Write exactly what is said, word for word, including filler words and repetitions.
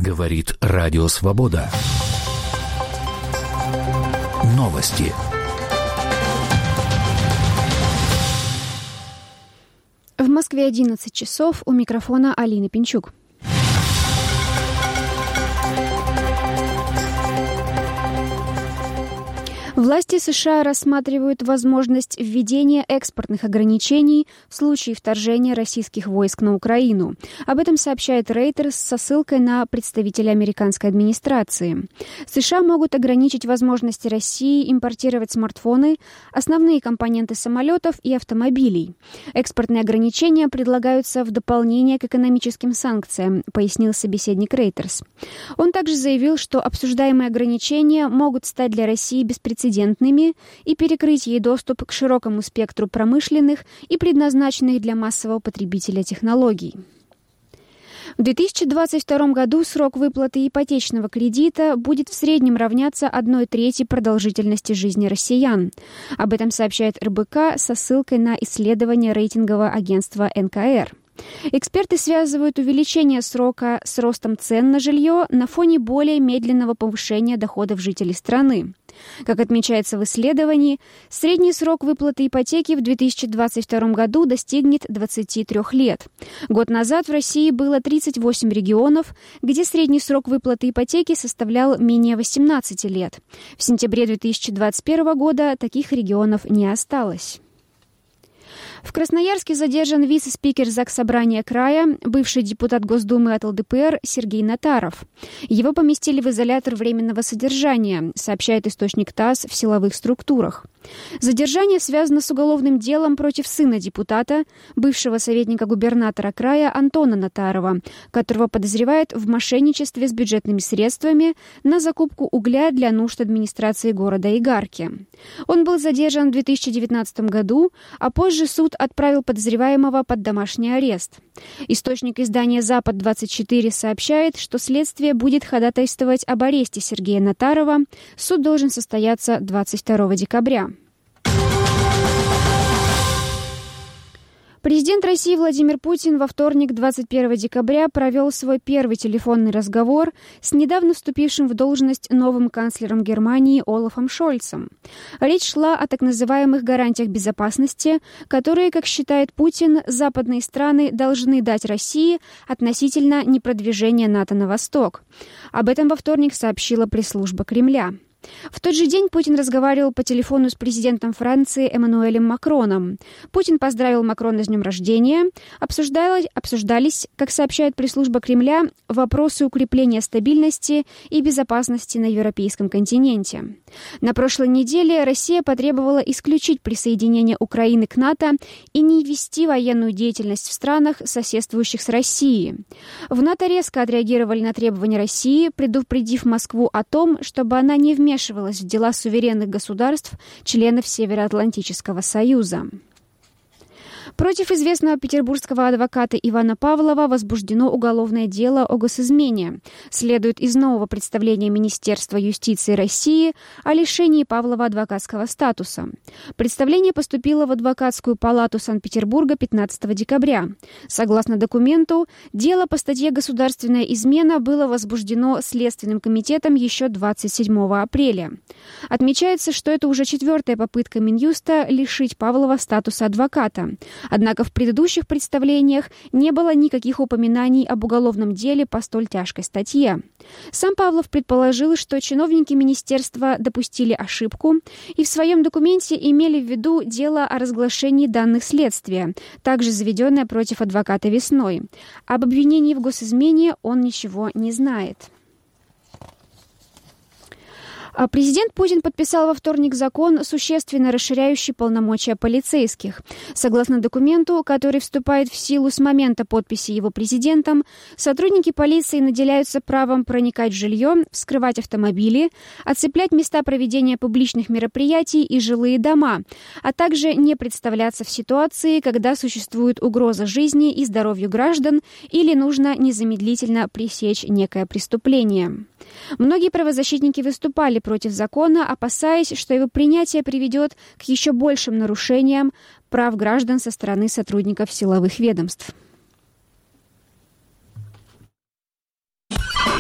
Говорит Радио Свобода. Новости. В Москве одиннадцать часов, у микрофона Алина Пинчук. Власти США рассматривают возможность введения экспортных ограничений в случае вторжения российских войск на Украину. Об этом сообщает Reuters со ссылкой на представителя американской администрации. США могут ограничить возможности России импортировать смартфоны, основные компоненты самолетов и автомобилей. Экспортные ограничения предлагаются в дополнение к экономическим санкциям, пояснил собеседник Reuters. Он также заявил, что обсуждаемые ограничения могут стать для России беспрецедентными и перекрыть ей доступ к широкому спектру промышленных и предназначенных для массового потребителя технологий. В две тысячи двадцать втором году срок выплаты ипотечного кредита будет в среднем равняться одной трети продолжительности жизни россиян. Об этом сообщает эр бэ ка со ссылкой на исследование рейтингового агентства эн ка эр. Эксперты связывают увеличение срока с ростом цен на жилье на фоне более медленного повышения доходов жителей страны. Как отмечается в исследовании, средний срок выплаты ипотеки в две тысячи двадцать втором году достигнет двадцати трёх лет. Год назад в России было тридцать восемь регионов, где средний срок выплаты ипотеки составлял менее восемнадцати лет. В сентябре две тысячи двадцать первого года таких регионов не осталось. В Красноярске задержан вице-спикер Заксобрания края, бывший депутат Госдумы от эл дэ пэ эр Сергей Натаров. Его поместили в изолятор временного содержания, сообщает источник ТАСС в силовых структурах. Задержание связано с уголовным делом против сына депутата, бывшего советника губернатора края Антона Натарова, которого подозревают в мошенничестве с бюджетными средствами на закупку угля для нужд администрации города Игарки. Он был задержан в две тысячи девятнадцатом году, а позже суд отправил подозреваемого под домашний арест. Источник издания «Запад двадцать четыре» сообщает, что следствие будет ходатайствовать об аресте Сергея Натарова. Суд должен состояться двадцать второго декабря. Президент России Владимир Путин во вторник, двадцать первого декабря, провел свой первый телефонный разговор с недавно вступившим в должность новым канцлером Германии Олафом Шольцем. Речь шла о так называемых гарантиях безопасности, которые, как считает Путин, западные страны должны дать России относительно непродвижения НАТО на восток. Об этом во вторник сообщила пресс-служба Кремля. В тот же день Путин разговаривал по телефону с президентом Франции Эммануэлем Макроном. Путин поздравил Макрона с днем рождения. Обсуждались, обсуждались, как сообщает пресс-служба Кремля, вопросы укрепления стабильности и безопасности на европейском континенте. На прошлой неделе Россия потребовала исключить присоединение Украины к НАТО и не вести военную деятельность в странах, соседствующих с Россией. В НАТО резко отреагировали на требования России, предупредив Москву о том, чтобы она не вмешивалась вмешивалась в дела суверенных государств, членов Североатлантического союза. Против известного петербургского адвоката Ивана Павлова возбуждено уголовное дело о госизмене. Следует из нового представления Министерства юстиции России о лишении Павлова адвокатского статуса. Представление поступило в Адвокатскую палату Санкт-Петербурга пятнадцатого декабря. Согласно документу, дело по статье «Государственная измена» было возбуждено Следственным комитетом еще двадцать седьмого апреля. Отмечается, что это уже четвертая попытка Минюста лишить Павлова статуса адвоката. Однако в предыдущих представлениях не было никаких упоминаний об уголовном деле по столь тяжкой статье. Сам Павлов предположил, что чиновники министерства допустили ошибку и в своем документе имели в виду дело о разглашении данных следствия, также заведенное против адвоката весной. Об обвинении в госизмене он ничего не знает. Президент Путин подписал во вторник закон, существенно расширяющий полномочия полицейских. Согласно документу, который вступает в силу с момента подписи его президентом, сотрудники полиции наделяются правом проникать в жилье, вскрывать автомобили, оцеплять места проведения публичных мероприятий и жилые дома, а также не представляться в ситуации, когда существует угроза жизни и здоровью граждан или нужно незамедлительно пресечь некое преступление. Многие правозащитники выступали против закона, опасаясь, что его принятие приведет к еще большим нарушениям прав граждан со стороны сотрудников силовых ведомств.